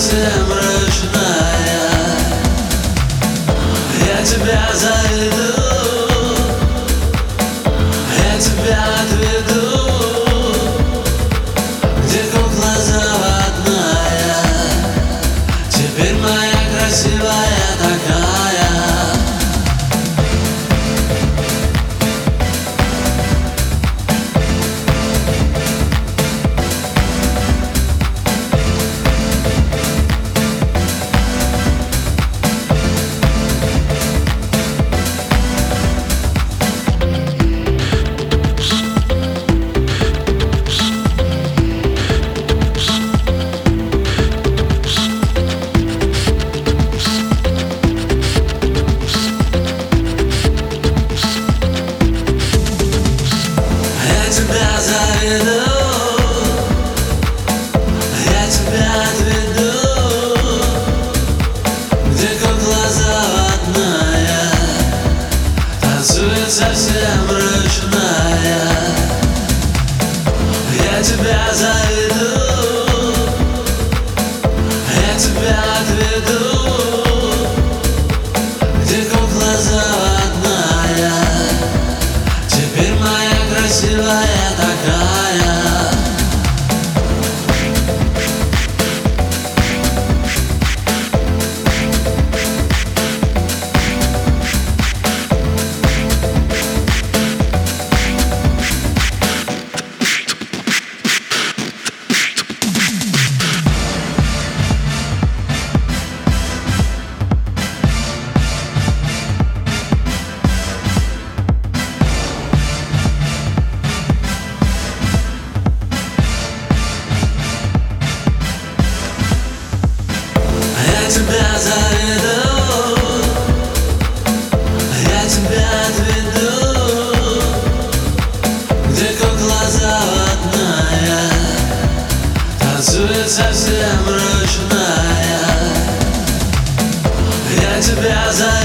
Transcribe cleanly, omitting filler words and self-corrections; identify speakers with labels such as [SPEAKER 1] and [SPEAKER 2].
[SPEAKER 1] совсем ручная. Я тебя заведу, я тебя отведу, где кукла заводная. Теперь моя красивая такая. Я заведу, я тебя отведу, где кукла заводная танцует совсем ручная. Я тебя заведу, я тебя отведу, где кукла заводная. Теперь моя красивая такая. Я тебя заведу, я тебя отведу, где кукла заводная танцует совсем ручная. Я тебя заведу.